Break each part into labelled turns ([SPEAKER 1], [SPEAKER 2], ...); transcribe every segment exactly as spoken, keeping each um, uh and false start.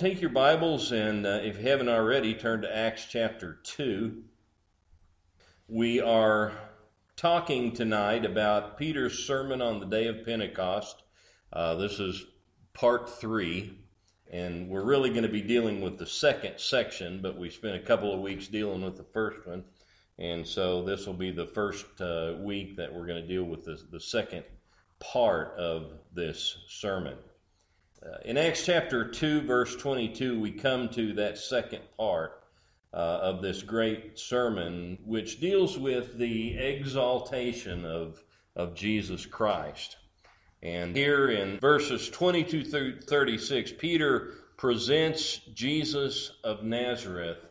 [SPEAKER 1] Take your Bibles and uh, if you haven't already, turn to Acts chapter two. We are talking tonight about Peter's sermon on the day of Pentecost. Uh, this is part three, and we're really going to be dealing with the second section, but we spent a couple of weeks dealing with the first one, and so this will be the first uh, week that we're going to deal with the, the second part of this sermon. Uh, in Acts chapter two, verse twenty-two, we come to that second part uh, of this great sermon, which deals with the exaltation of, of Jesus Christ. And here in verses twenty-two through thirty-six, Peter presents Jesus of Nazareth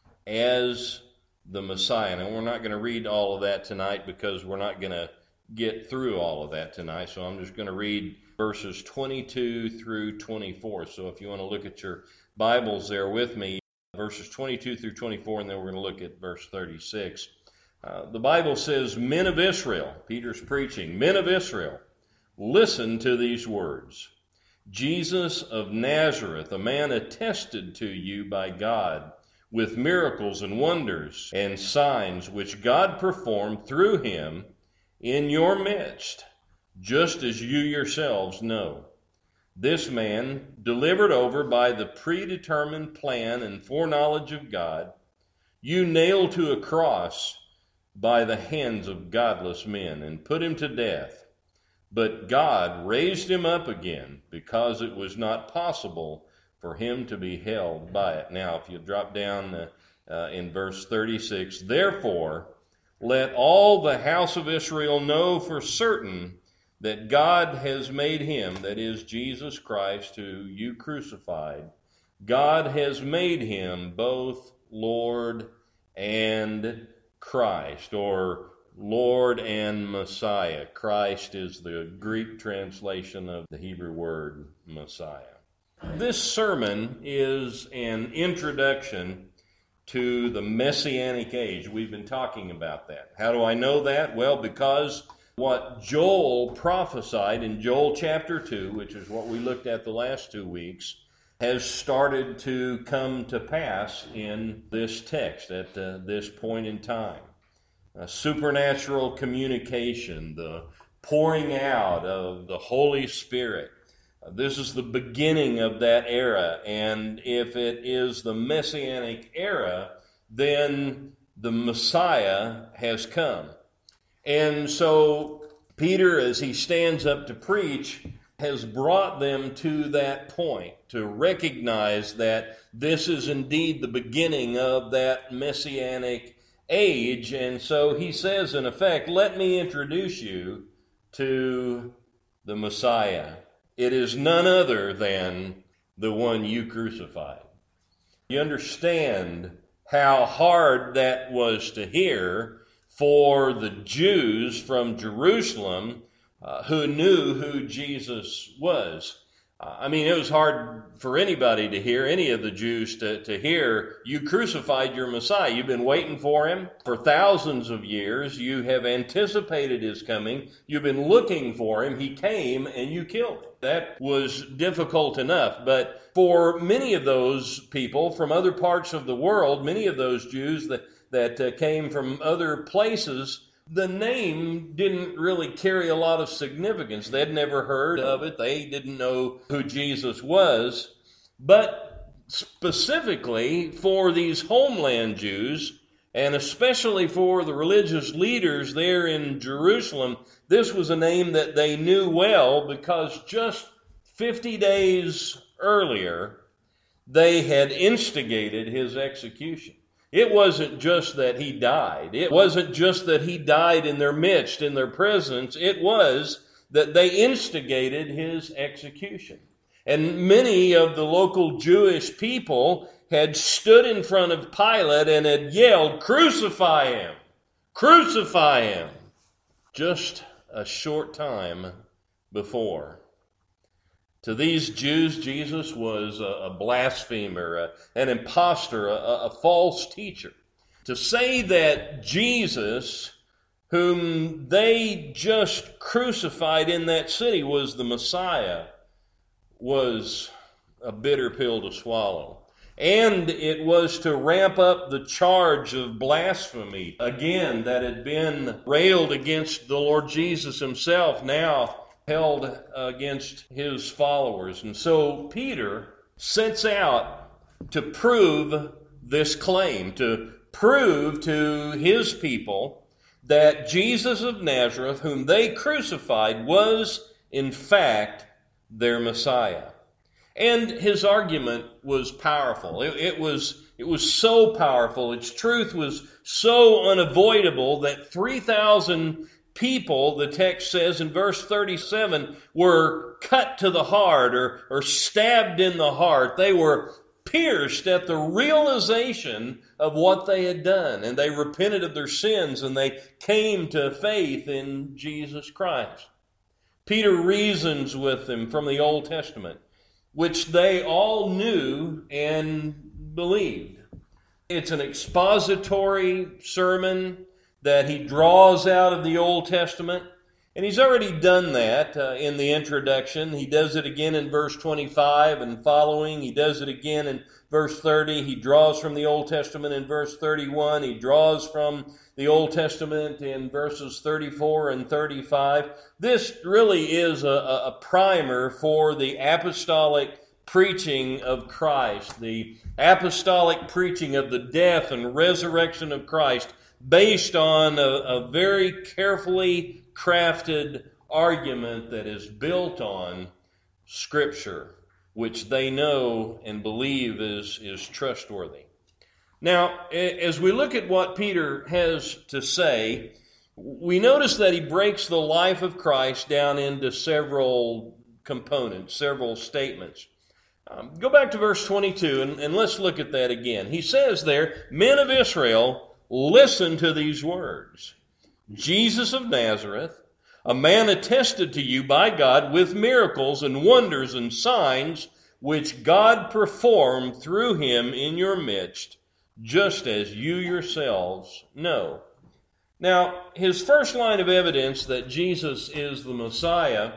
[SPEAKER 1] as the Messiah. Now, we're not going to read all of that tonight because we're not going to get through all of that tonight, so I'm just going to read verses twenty-two through twenty-four. So if you want to look at your Bibles there with me, verses twenty-two through twenty-four, and then we're going to look at verse thirty-six. Uh, the Bible says, "Men of Israel," Peter's preaching, "Men of Israel, listen to these words. Jesus of Nazareth, a man attested to you by God with miracles and wonders and signs which God performed through him in your midst, just as you yourselves know. This man, delivered over by the predetermined plan and foreknowledge of God, you nailed to a cross by the hands of godless men and put him to death. But God raised him up again, because it was not possible for him to be held by it." Now, if you drop down uh, uh, in verse thirty-six, "Therefore, let all the house of Israel know for certain that God has made him," that is Jesus Christ, who you crucified, "God has made him both Lord and Christ," or Lord and Messiah. Christ is the Greek translation of the Hebrew word Messiah. This sermon is an introduction to the Messianic age. We've been talking about that. How do I know that? Well, because what Joel prophesied in Joel chapter two, which is what we looked at the last two weeks, has started to come to pass in this text at uh, this point in time. A supernatural communication, the pouring out of the Holy Spirit. Uh, this is the beginning of that era, and if it is the Messianic era, then the Messiah has come. And so Peter, as he stands up to preach, has brought them to that point, to recognize that this is indeed the beginning of that Messianic age. And so he says, in effect, let me introduce you to the Messiah. It is none other than the one you crucified. You understand how hard that was to hear for the Jews from Jerusalem uh, who knew who Jesus was. Uh, I mean, it was hard for anybody to hear, any of the Jews to, to hear, you crucified your Messiah. You've been waiting for him for thousands of years. You have anticipated his coming. You've been looking for him. He came and you killed him. That was difficult enough. But for many of those people from other parts of the world, many of those Jews that, that uh, came from other places, the name didn't really carry a lot of significance. They'd never heard of it. They didn't know who Jesus was. But specifically for these homeland Jews, and especially for the religious leaders there in Jerusalem, this was a name that they knew well, because just fifty days earlier, they had instigated his execution. It wasn't just that he died. It wasn't just that he died in their midst, in their presence. It was that they instigated his execution. And many of the local Jewish people had stood in front of Pilate and had yelled, "Crucify him! Crucify him!" just a short time before. To these Jews, Jesus was a blasphemer, a, an impostor, a, a false teacher. To say that Jesus, whom they just crucified in that city, was the Messiah, was a bitter pill to swallow. And it was to ramp up the charge of blasphemy, again, that had been railed against the Lord Jesus himself, now held against his followers. And so Peter sets out to prove this claim, to prove to his people that Jesus of Nazareth, whom they crucified, was in fact their Messiah. And his argument was powerful. It, it was, it was so powerful. Its truth was so unavoidable that three thousand people, the text says in verse thirty-seven, were cut to the heart or, or stabbed in the heart. They were pierced at the realization of what they had done. And they repented of their sins and they came to faith in Jesus Christ. Peter reasons with them from the Old Testament, which they all knew and believed. It's an expository sermon that he draws out of the Old Testament. And he's already done that uh, in the introduction. He does it again in verse twenty-five and following. He does it again in verse thirty. He draws from the Old Testament in verse thirty-one. He draws from the Old Testament in verses thirty-four and thirty-five. This really is a, a primer for the apostolic preaching of Christ, the apostolic preaching of the death and resurrection of Christ, based on a, a very carefully crafted argument that is built on Scripture, which they know and believe is, is trustworthy. Now, as we look at what Peter has to say, we notice that he breaks the life of Christ down into several components, several statements. Um, go back to verse twenty-two, and, and let's look at that again. He says there, "Men of Israel, listen to these words. Jesus of Nazareth, a man attested to you by God with miracles and wonders and signs, which God performed through him in your midst, just as you yourselves know." Now, his first line of evidence that Jesus is the Messiah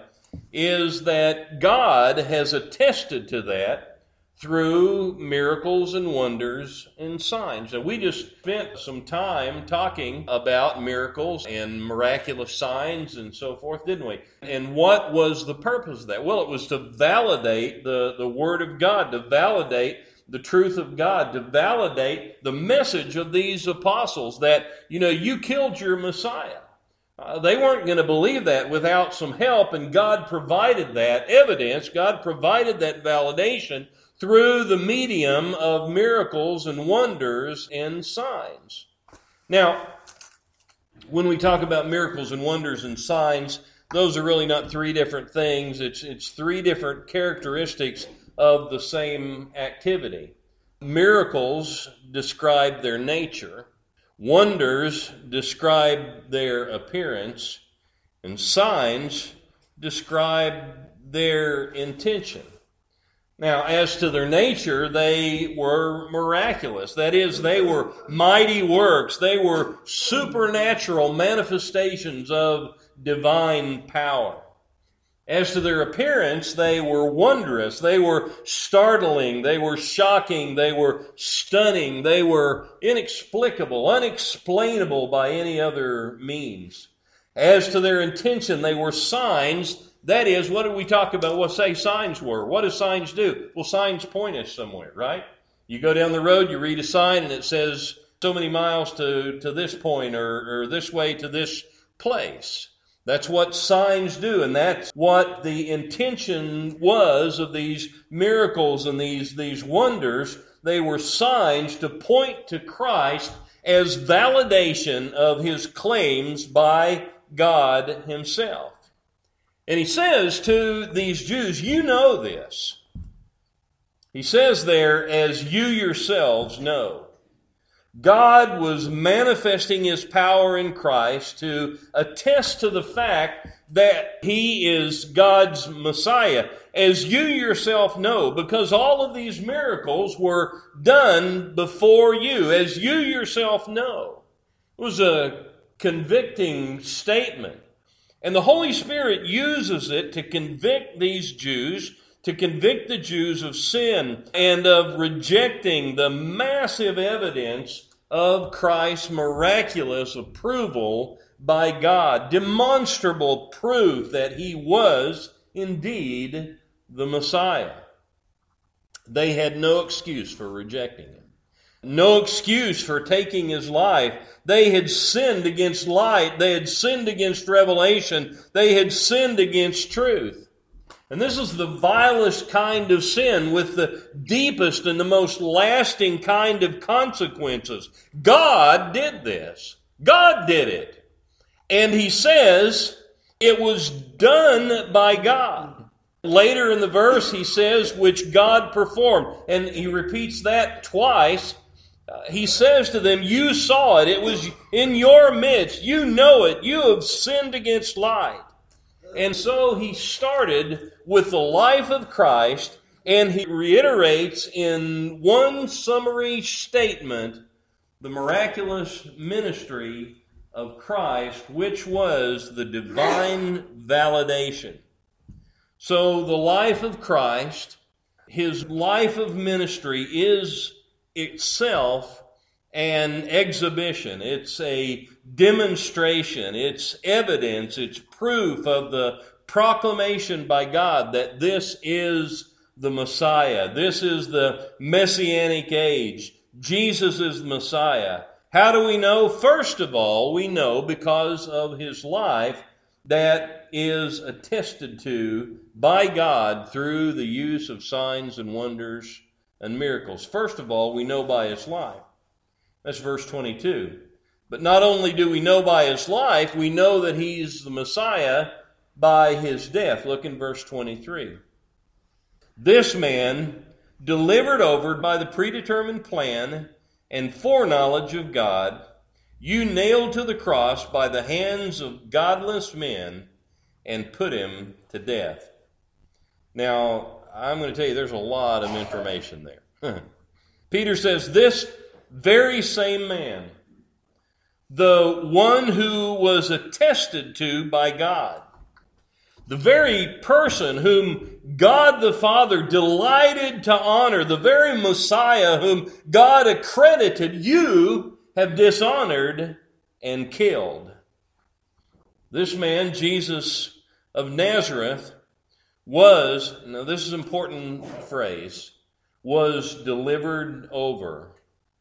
[SPEAKER 1] is that God has attested to that through miracles and wonders and signs. And we just spent some time talking about miracles and miraculous signs and so forth, didn't we? And what was the purpose of that? Well, it was to validate the, the Word of God, to validate the truth of God, to validate the message of these apostles that, you know, you killed your Messiah. Uh, they weren't going to believe that without some help, and God provided that evidence, God provided that validation through the medium of miracles and wonders and signs. Now, when we talk about miracles and wonders and signs, those are really not three different things. It's, it's three different characteristics of the same activity. Miracles describe their nature. Wonders describe their appearance. And signs describe their intention. Now, as to their nature, they were miraculous. That is, they were mighty works. They were supernatural manifestations of divine power. As to their appearance, they were wondrous. They were startling. They were shocking. They were stunning. They were inexplicable, unexplainable by any other means. As to their intention, they were signs. That is, what did we talk about? What say signs were? What do signs do? Well, signs point us somewhere, right? You go down the road, you read a sign, and it says so many miles to, to this point or, or this way to this place. That's what signs do, and that's what the intention was of these miracles and these, these wonders. They were signs to point to Christ as validation of his claims by God himself. And he says to these Jews, you know this. He says there, as you yourselves know. God was manifesting his power in Christ to attest to the fact that he is God's Messiah, as you yourself know, because all of these miracles were done before you, as you yourself know. It was a convicting statement. And the Holy Spirit uses it to convict these Jews to convict the Jews of sin and of rejecting the massive evidence of Christ's miraculous approval by God, demonstrable proof that he was indeed the Messiah. They had no excuse for rejecting him. No excuse for taking his life. They had sinned against light. They had sinned against revelation. They had sinned against truth. And this is the vilest kind of sin with the deepest and the most lasting kind of consequences. God did this. God did it. And he says it was done by God. Later in the verse he says, which God performed. And he repeats that twice. Uh, he says to them, you saw it. It was in your midst. You know it. You have sinned against light. And so he started with the life of Christ, and he reiterates in one summary statement the miraculous ministry of Christ, which was the divine validation. So the life of Christ, his life of ministry is itself an exhibition. It's a demonstration. It's evidence. It's proof of the proclamation by God that this is the Messiah. This is the Messianic age. Jesus is the Messiah. How do we know? First of all, we know because of his life that is attested to by God through the use of signs and wonders and miracles. First of all, we know by his life. That's verse twenty-two. But not only do we know by his life, we know that he's the Messiah by his death. Look in verse twenty-three. This man, delivered over by the predetermined plan and foreknowledge of God, you nailed to the cross by the hands of godless men and put him to death. Now, I'm going to tell you there's a lot of information there. Peter says this very same man, the one who was attested to by God, the very person whom God the Father delighted to honor, the very Messiah whom God accredited, you have dishonored and killed. This man, Jesus of Nazareth, was, now this is an important phrase, was delivered over.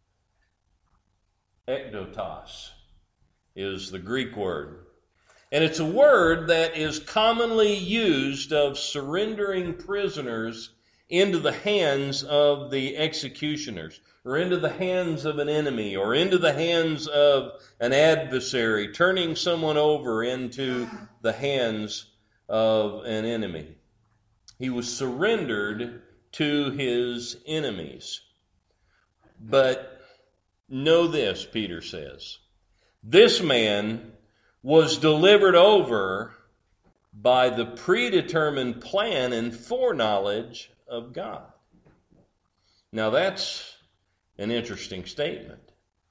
[SPEAKER 1] Ekdotos is the Greek word. And it's a word that is commonly used of surrendering prisoners into the hands of the executioners, or into the hands of an enemy, or into the hands of an adversary, turning someone over into the hands of an enemy. He was surrendered to his enemies. But know this, Peter says, this man was delivered over by the predetermined plan and foreknowledge of God. Now that's an interesting statement.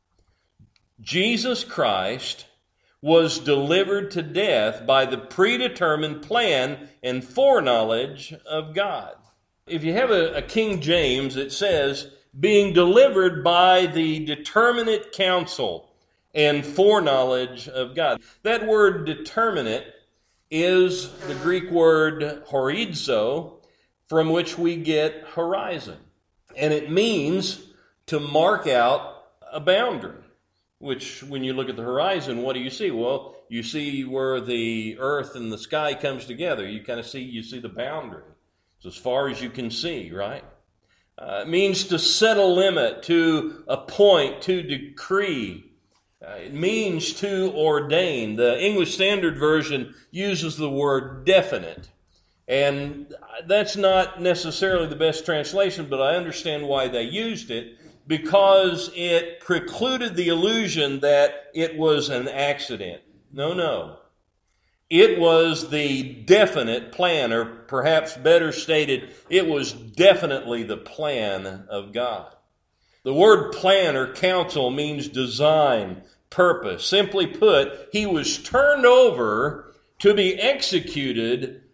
[SPEAKER 1] Jesus Christ was delivered to death by the predetermined plan and foreknowledge of God. If you have a, a King James, it says, being delivered by the determinate counsel and foreknowledge of God. That word determinate is the Greek word horizo, from which we get horizon. And it means to mark out a boundary, which when you look at the horizon, what do you see? Well, you see where the earth and the sky comes together. You kind of see, you see the boundary. It's as far as you can see, right? Uh, it means to set a limit, to appoint, to decree. Uh, it means to ordain. The English Standard Version uses the word definite. And that's not necessarily the best translation, but I understand why they used it, because it precluded the illusion that it was an accident. No, no. It was the definite plan, or perhaps better stated, it was definitely the plan of God. The word plan or counsel means design, purpose. Simply put, he was turned over to be executed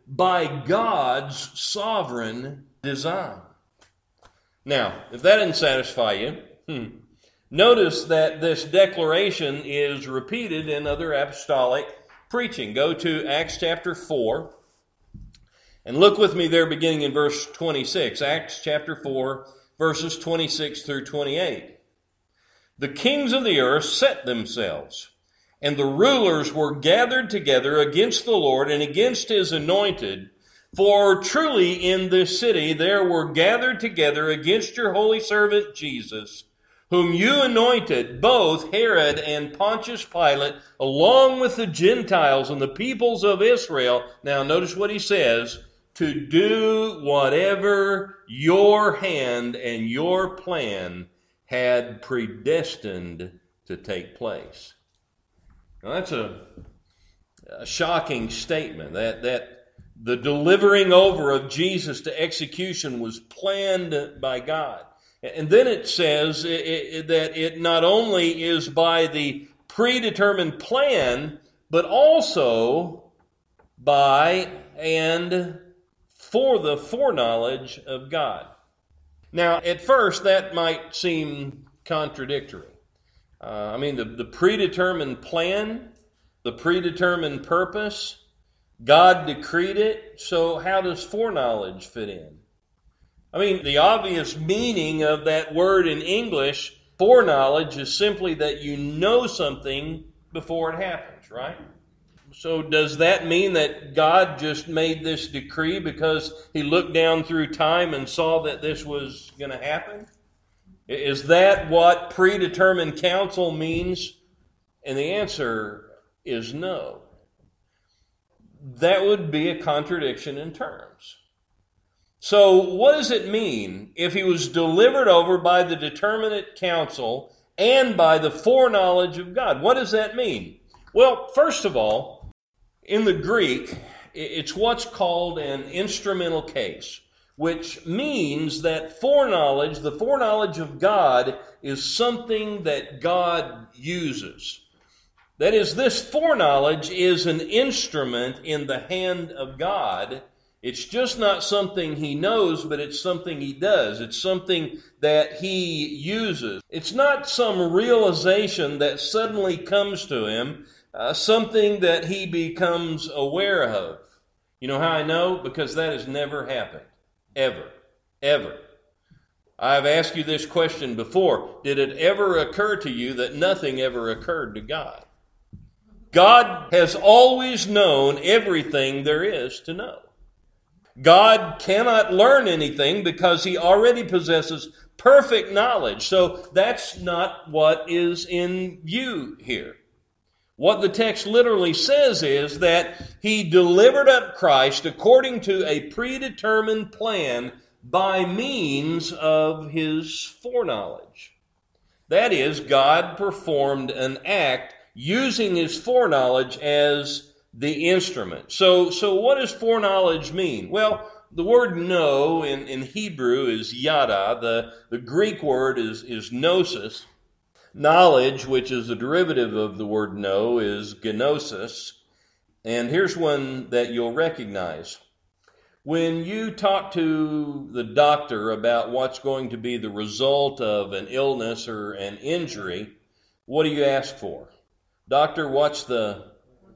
[SPEAKER 1] by God's sovereign design. Now, if that didn't satisfy you, hmm, notice that this declaration is repeated in other apostolic preaching. Go to Acts chapter four, and look with me there beginning in verse twenty-six. Acts chapter four, verses twenty-six through twenty-eight. The kings of the earth set themselves, and the rulers were gathered together against the Lord and against his anointed. For truly in this city there were gathered together against your holy servant Jesus, whom you anointed, both Herod and Pontius Pilate, along with the Gentiles and the peoples of Israel. Now notice what he says, to do whatever your hand and your plan had predestined to take place. Now that's a, a shocking statement, that, that the delivering over of Jesus to execution was planned by God. And then it says it, it, that it not only is by the predetermined plan, but also by and for the foreknowledge of God. Now, at first, that might seem contradictory. Uh, I mean, the, the predetermined plan, the predetermined purpose, God decreed it, so how does foreknowledge fit in? I mean, the obvious meaning of that word in English, foreknowledge, is simply that you know something before it happens, right? So does that mean that God just made this decree because he looked down through time and saw that this was going to happen? Is that what predetermined counsel means? And the answer is no. That would be a contradiction in terms. So what does it mean if he was delivered over by the determinate counsel and by the foreknowledge of God? What does that mean? Well, first of all, in the Greek, it's what's called an instrumental case, which means that foreknowledge, the foreknowledge of God, is something that God uses. That is, this foreknowledge is an instrument in the hand of God. It's just not something he knows, but it's something he does. It's something that he uses. It's not some realization that suddenly comes to him, uh, something that he becomes aware of. You know how I know? Because that has never happened. Ever. Ever. I've asked you this question before. Did it ever occur to you that nothing ever occurred to God? God has always known everything there is to know. God cannot learn anything because he already possesses perfect knowledge. So that's not what is in view here. What the text literally says is that he delivered up Christ according to a predetermined plan by means of his foreknowledge. That is, God performed an act using his foreknowledge as the instrument. So, so what does foreknowledge mean? Well, the word know in, in Hebrew is yada. The, the Greek word is, is gnosis. Knowledge, which is a derivative of the word know, is gnosis. And here's one that you'll recognize. When you talk to the doctor about what's going to be the result of an illness or an injury, what do you ask for? Doctor, what's the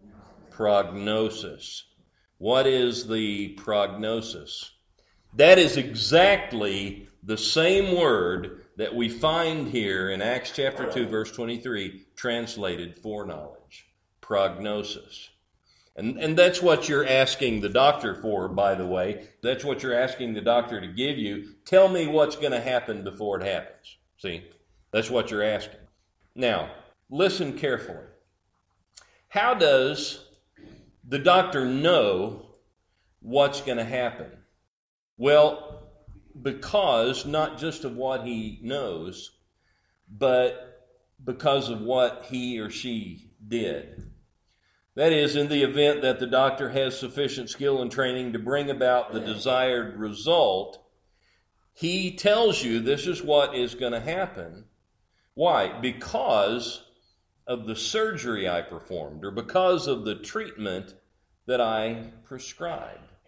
[SPEAKER 1] prognosis? What is the prognosis? That is exactly the same word that we find here in Acts chapter two, verse twenty-three, translated foreknowledge, prognosis. And, and that's what you're asking the doctor for, by the way. That's what you're asking the doctor to give you. Tell me what's going to happen before it happens. See, that's what you're asking. Now, listen carefully. How does the doctor know what's going to happen? Well, because not just of what he knows, but because of what he or she did. That is, in the event that the doctor has sufficient skill and training to bring about the desired result, he tells you this is what is going to happen. Why? Because of the surgery I performed, or because of the treatment that I prescribed.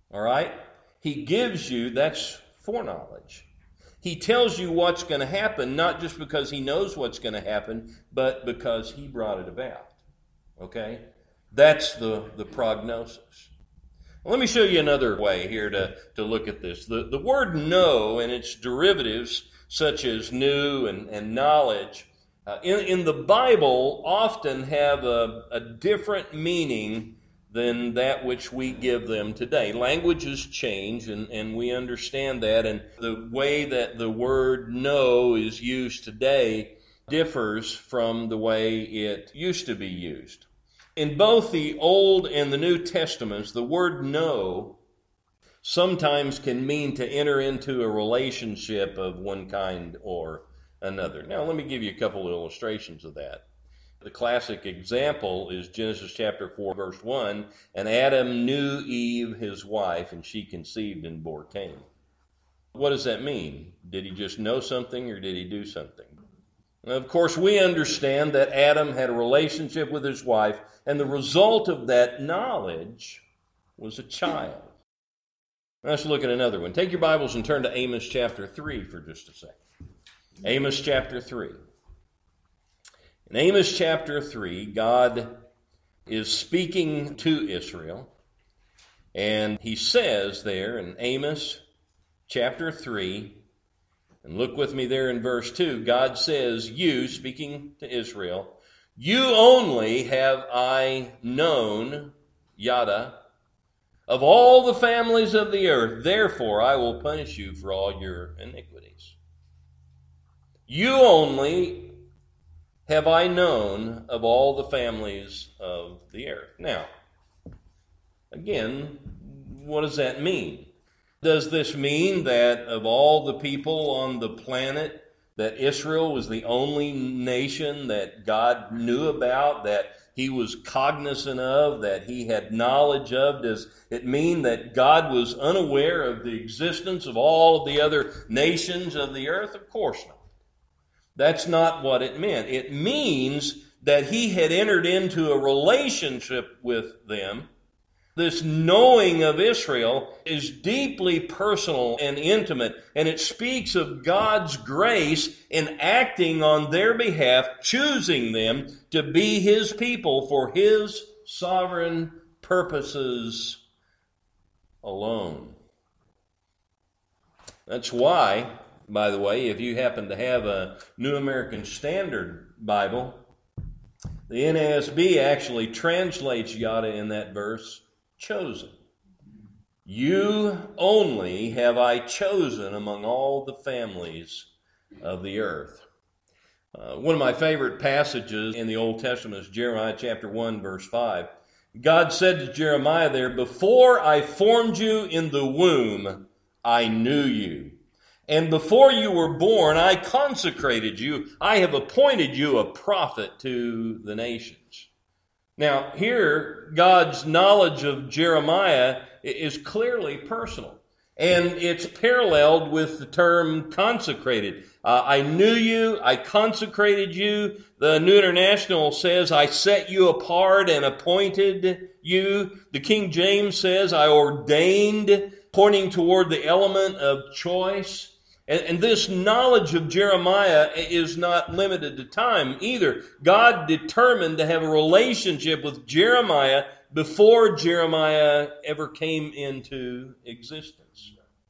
[SPEAKER 1] All right? He gives you, that's foreknowledge. He tells you what's going to happen, not just because he knows what's going to happen, but because he brought it about. Okay? That's the, the prognosis. Well, let me show you another way here to, to look at this. The, the word know and its derivatives, such as knew and, and knowledge, uh, in, in the Bible often have a, a different meaning than that which we give them today. Languages change, and, and we understand that, and the way that the word know is used today differs from the way it used to be used. In both the Old and the New Testaments, the word know sometimes can mean to enter into a relationship of one kind or another. Now, let me give you a couple of illustrations of that. The classic example is Genesis chapter four, verse one, and Adam knew Eve, his wife, and she conceived and bore Cain. What does that mean? Did he just know something, or did he do something? Now, of course, we understand that Adam had a relationship with his wife, and the result of that knowledge was a child. Now, let's look at another one. Take your Bibles and turn to Amos chapter three for just a second. Amos chapter three. In Amos chapter three, God is speaking to Israel, and he says there in Amos chapter three, and look with me there in verse two, God says, you, speaking to Israel, you only have I known, yada, of all the families of the earth, therefore I will punish you for all your iniquities. You only have I known of all the families of the earth. Now, again, what does that mean? Does this mean that of all the people on the planet, that Israel was the only nation that God knew about, that he was cognizant of, that he had knowledge of? Does it mean that God was unaware of the existence of all of the other nations of the earth? Of course not. That's not what it meant. It means that he had entered into a relationship with them. This knowing of Israel is deeply personal and intimate, and it speaks of God's grace in acting on their behalf, choosing them to be his people for his sovereign purposes alone. That's why, by the way, if you happen to have a New American Standard Bible, the N A S B actually translates yada in that verse, chosen. You only have I chosen among all the families of the earth. Uh, one of my favorite passages in the Old Testament is Jeremiah chapter one, verse five. God said to Jeremiah there, before I formed you in the womb, I knew you. And before you were born, I consecrated you. I have appointed you a prophet to the nations. Now, here, God's knowledge of Jeremiah is clearly personal. And it's paralleled with the term consecrated. Uh, I knew you, I consecrated you. The New International says, I set you apart and appointed you. The King James says, I ordained, pointing toward the element of choice. And, and this knowledge of Jeremiah is not limited to time either. God determined to have a relationship with Jeremiah before Jeremiah ever came into existence.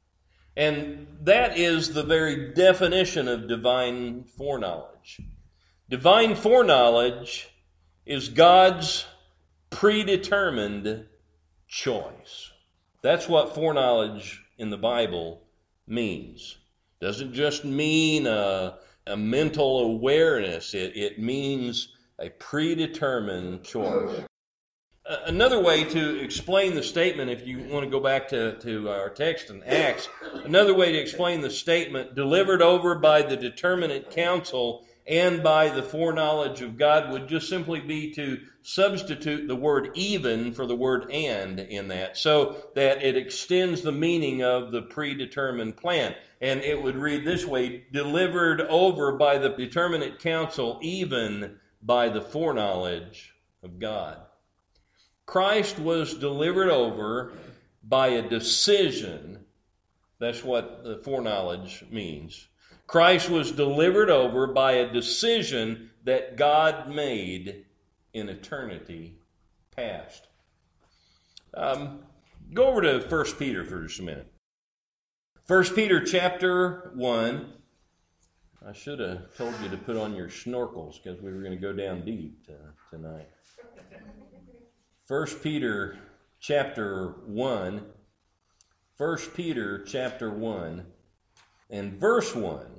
[SPEAKER 1] And that is the very definition of divine foreknowledge. Divine foreknowledge is God's predetermined choice. That's what foreknowledge in the Bible means. Doesn't just mean a, a mental awareness. It, it means a predetermined choice. Another way to explain the statement, if you want to go back to, to our text in Acts, another way to explain the statement, delivered over by the determinate counsel and by the foreknowledge of God, would just simply be to substitute the word even for the word and in that, so that it extends the meaning of the predetermined plan. And it would read this way, delivered over by the determinate counsel, even by the foreknowledge of God. Christ was delivered over by a decision. That's what the foreknowledge means. Christ was delivered over by a decision that God made in eternity past. Um, go over to First Peter for just a minute. First Peter chapter one. I should have told you to put on your snorkels because we were going to go down deep to, tonight. First Peter chapter one. First Peter chapter one and verse one.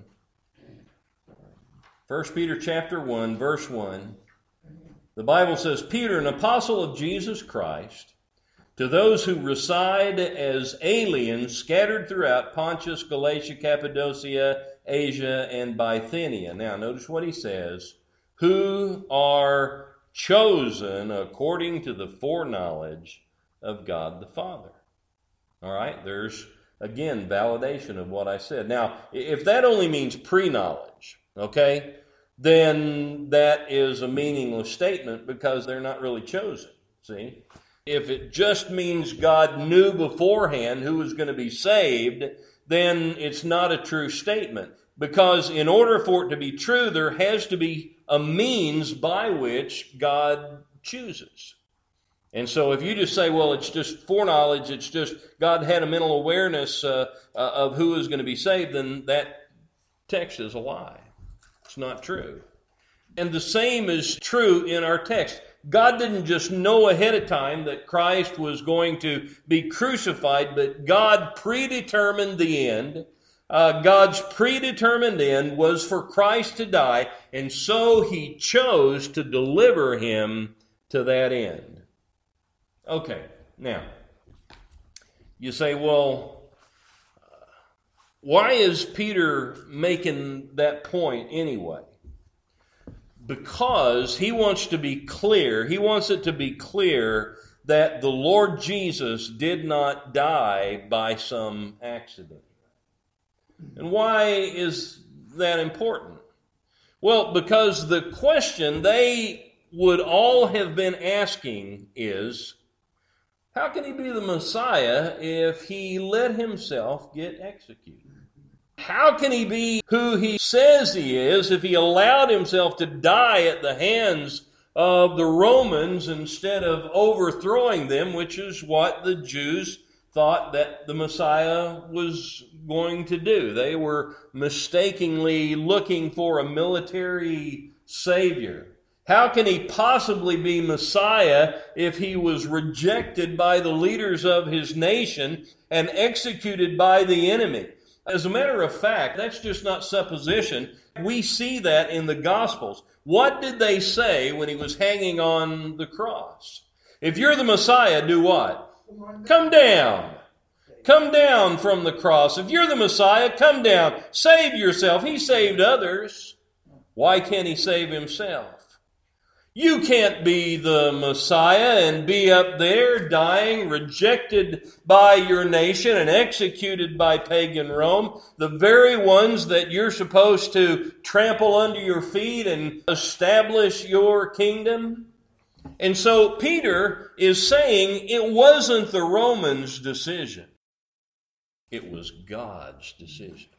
[SPEAKER 1] First Peter chapter one, verse one. The Bible says, Peter, an apostle of Jesus Christ, to those who reside as aliens scattered throughout Pontus, Galatia, Cappadocia, Asia, and Bithynia. Now, notice what he says. Who are chosen according to the foreknowledge of God the Father. All right, there's, again, validation of what I said. Now, if that only means pre-knowledge, okay, then that is a meaningless statement because they're not really chosen, see? If it just means God knew beforehand who was going to be saved, then it's not a true statement. Because in order for it to be true, there has to be a means by which God chooses. And so if you just say, well, it's just foreknowledge, it's just God had a mental awareness uh, uh, of who is going to be saved, then that text is a lie. It's not true. And the same is true in our text. God didn't just know ahead of time that Christ was going to be crucified, but God predetermined the end. Uh, God's predetermined end was for Christ to die, and so he chose to deliver him to that end. Okay, now, you say, well, why is Peter making that point anyway? Because he wants to be clear, he wants it to be clear that the Lord Jesus did not die by some accident. And why is that important? Well, because the question they would all have been asking is, how can he be the Messiah if he let himself get executed? How can he be who he says he is if he allowed himself to die at the hands of the Romans instead of overthrowing them, which is what the Jews thought that the Messiah was going to do? They were mistakenly looking for a military savior. How can he possibly be Messiah if he was rejected by the leaders of his nation and executed by the enemy? As a matter of fact, that's just not supposition. We see that in the Gospels. What did they say when he was hanging on the cross? If you're the Messiah, do what? Come down. Come down from the cross. If you're the Messiah, come down. Save yourself. He saved others. Why can't he save himself? You can't be the Messiah and be up there dying, rejected by your nation and executed by pagan Rome, the very ones that you're supposed to trample under your feet and establish your kingdom. And so Peter is saying it wasn't the Romans' decision. It was God's decision.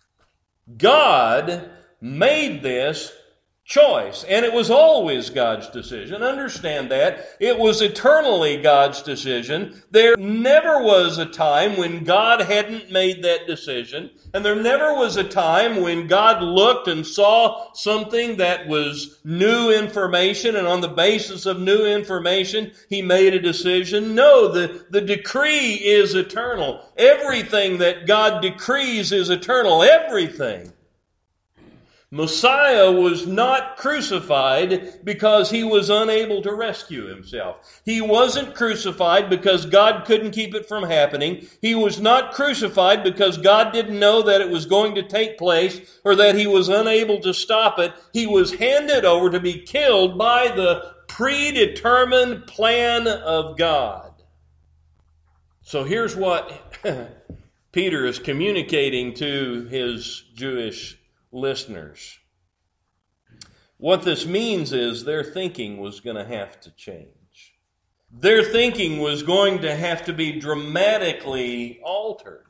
[SPEAKER 1] God made this choice, and it was always God's decision. Understand that. It was eternally God's decision. There never was a time when God hadn't made that decision, and there never was a time when God looked and saw something that was new information, and on the basis of new information, He made a decision. No, the, the decree is eternal. Everything that God decrees is eternal. Everything. Messiah was not crucified because he was unable to rescue himself. He wasn't crucified because God couldn't keep it from happening. He was not crucified because God didn't know that it was going to take place or that he was unable to stop it. He was handed over to be killed by the predetermined plan of God. So here's what Peter is communicating to his Jewish listeners. What this means is their thinking was going to have to change. their thinking was going to have to be dramatically altered.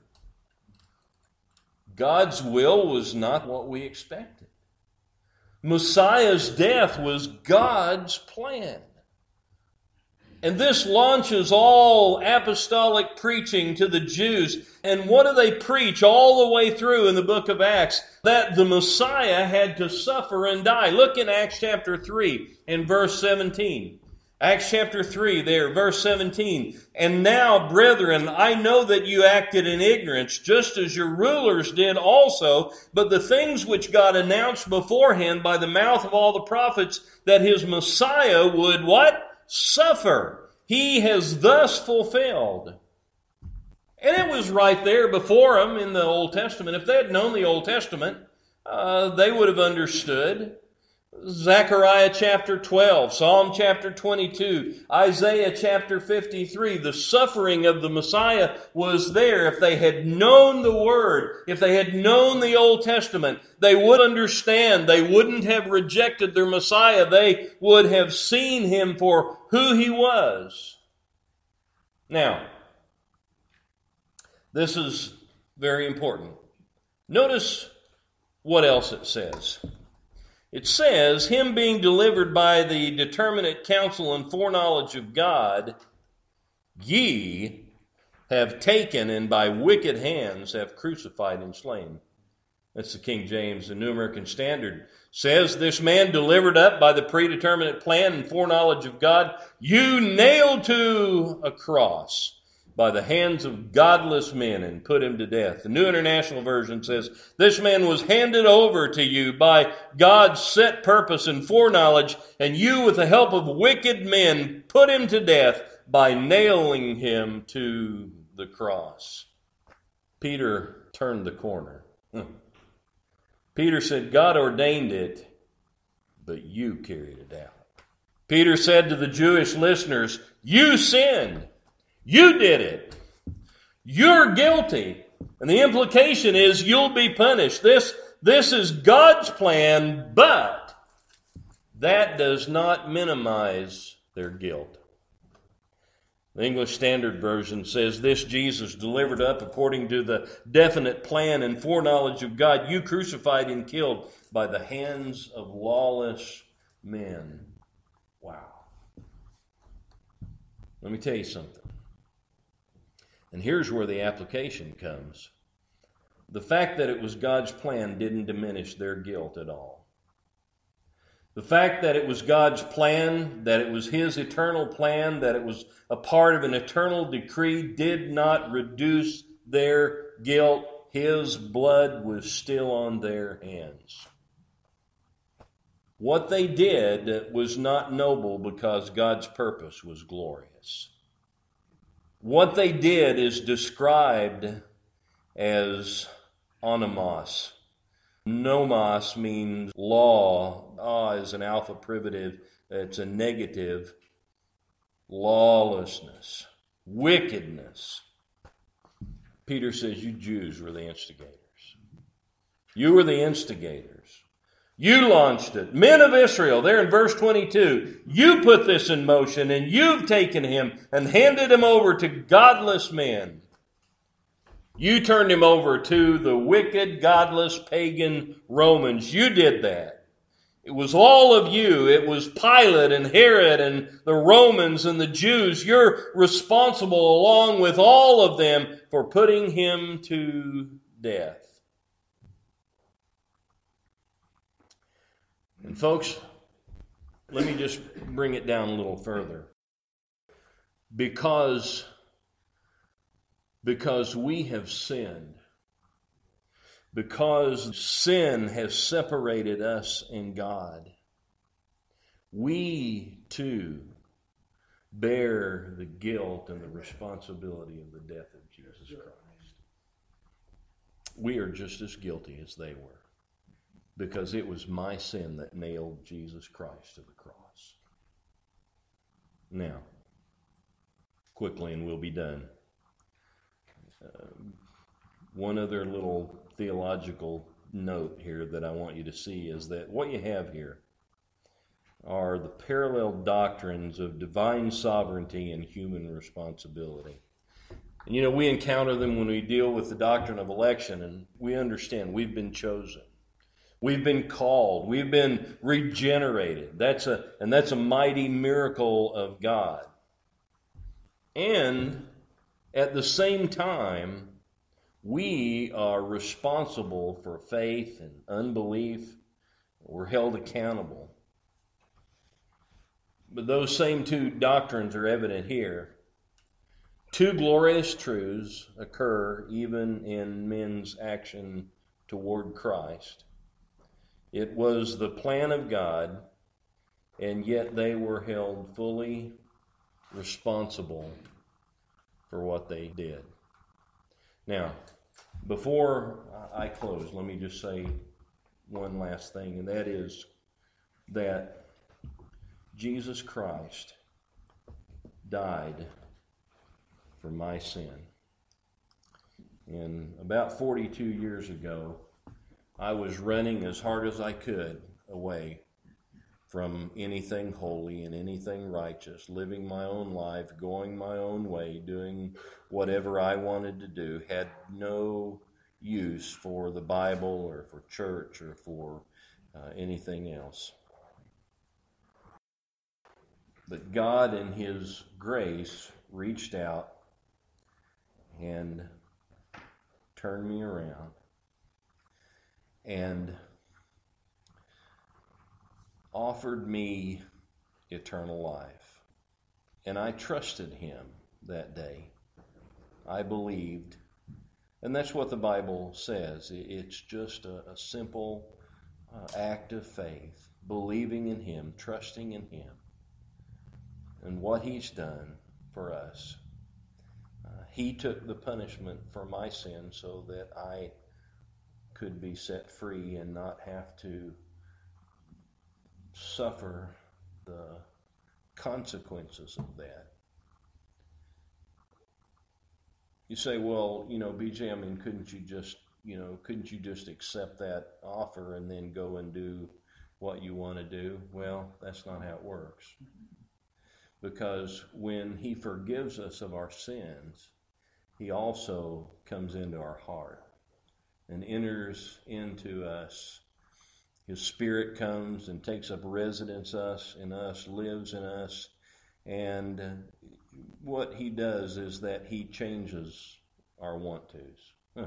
[SPEAKER 1] God's will was not what we expected. Messiah's death was God's plan. And this launches all apostolic preaching to the Jews. And what do they preach all the way through in the book of Acts? That the Messiah had to suffer and die. Look in Acts chapter three and verse seventeen. Acts chapter three there, verse seventeen. And now, brethren, I know that you acted in ignorance, just as your rulers did also, but the things which God announced beforehand by the mouth of all the prophets, that his Messiah would what? Suffer. He has thus fulfilled. And it was right there before them in the Old Testament. If they had known the Old Testament, uh, they would have understood. Zechariah chapter twelve, Psalm chapter twenty-two, Isaiah chapter fifty-three. The suffering of the Messiah was there. If they had known the Word, if they had known the Old Testament, they would understand. They wouldn't have rejected their Messiah. They would have seen him for who he was. Now, this is very important. Notice what else it says. It says, him being delivered by the determinate counsel and foreknowledge of God, ye have taken and by wicked hands have crucified and slain. That's the King James. The New American Standard says, this man delivered up by the predeterminate plan and foreknowledge of God, you nailed to a cross by the hands of godless men and put him to death. The New International Version says, this man was handed over to you by God's set purpose and foreknowledge, and you with the help of wicked men put him to death by nailing him to the cross. Peter turned the corner. Peter said, God ordained it, but you carried it out. Peter said to the Jewish listeners, you sinned. You did it. You're guilty. And the implication is you'll be punished. This, this is God's plan, but that does not minimize their guilt. The English Standard Version says, this Jesus delivered up according to the definite plan and foreknowledge of God, you crucified and killed by the hands of lawless men. Wow. Let me tell you something. And here's where the application comes. The fact that it was God's plan didn't diminish their guilt at all. The fact that it was God's plan, that it was his eternal plan, that it was a part of an eternal decree did not reduce their guilt. His blood was still on their hands. What they did was not noble because God's purpose was glorious. What they did is described as onomos. Nomos means law. Ah is an alpha privative. It's a negative. Lawlessness. Wickedness. Peter says you Jews were the instigators. You were the instigators. You launched it. Men of Israel, there in verse twenty-two, you put this in motion and you've taken him and handed him over to godless men. You turned him over to the wicked, godless, pagan Romans. You did that. It was all of you. It was Pilate and Herod and the Romans and the Jews. You're responsible along with all of them for putting him to death. And folks, let me just bring it down a little further. Because, because we have sinned, because sin has separated us and God, we too bear the guilt and the responsibility of the death of Jesus Christ. We are just as guilty as they were. Because it was my sin that nailed Jesus Christ to the cross. Now, quickly and we'll be done. Uh, one other little theological note here that I want you to see is that what you have here, are the parallel doctrines of divine sovereignty and human responsibility. And you know, we encounter them when we deal with the doctrine of election, and we understand we've been chosen. We've been called. We've been regenerated. That's a, and that's a mighty miracle of God. And at the same time, we are responsible for faith and unbelief. We're held accountable. But those same two doctrines are evident here. Two glorious truths occur even in men's action toward Christ. It was the plan of God, and yet they were held fully responsible for what they did. Now, before I close, let me just say one last thing, and that is that Jesus Christ died for my sin. And about forty-two years ago, I was running as hard as I could away from anything holy and anything righteous, living my own life, going my own way, doing whatever I wanted to do, had no use for the Bible or for church or for uh, anything else. But God in His grace reached out and turned me around and offered me eternal life. And I trusted Him that day. I believed. And that's what the Bible says. It's just a, a simple uh, act of faith, believing in Him, trusting in Him, and what He's done for us. Uh, he took the punishment for my sin so that I could be set free and not have to suffer the consequences of that. You say, well, you know, B J, I mean, couldn't you just, you know, couldn't you just accept that offer and then go and do what you want to do? Well, that's not how it works. Because when He forgives us of our sins, He also comes into our heart and enters into us. His Spirit comes and takes up residence us in us, lives in us, and what He does is that He changes our want-tos. Huh.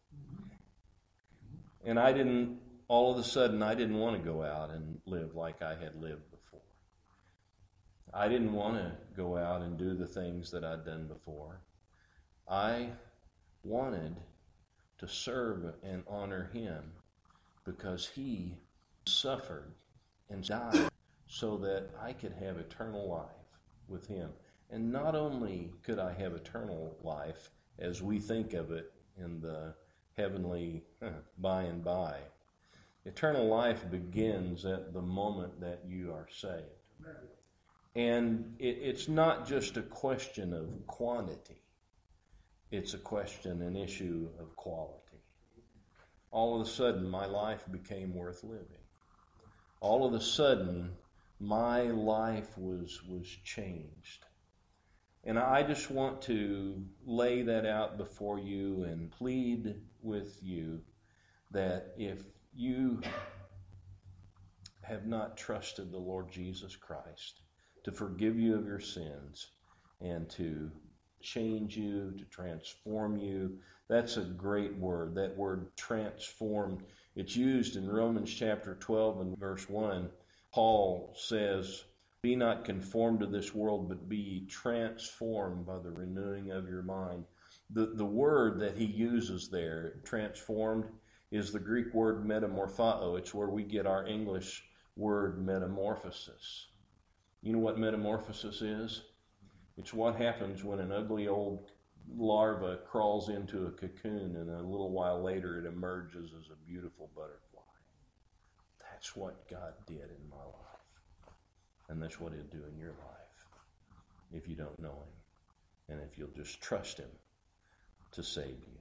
[SPEAKER 1] And I didn't, all of a sudden, I didn't want to go out and live like I had lived before. I didn't want to go out and do the things that I'd done before. I wanted to serve and honor Him because He suffered and died so that I could have eternal life with Him. And not only could I have eternal life as we think of it in the heavenly huh, by and by, eternal life begins at the moment that you are saved. And it, it's not just a question of quantity. It's a question, an issue of quality. All of a sudden, my life became worth living. All of a sudden, my life was was changed. And I just want to lay that out before you and plead with you that if you have not trusted the Lord Jesus Christ to forgive you of your sins and to change you, to transform you. That's a great word, that word transformed. It's used in Romans chapter twelve and verse one. Paul says, be not conformed to this world, but be ye transformed by the renewing of your mind. The, the word that he uses there, transformed, is the Greek word metamorphao. It's where we get our English word metamorphosis. You know what metamorphosis is? It's what happens when an ugly old larva crawls into a cocoon and a little while later it emerges as a beautiful butterfly. That's what God did in my life. And that's what He'll do in your life if you don't know Him and if you'll just trust Him to save you.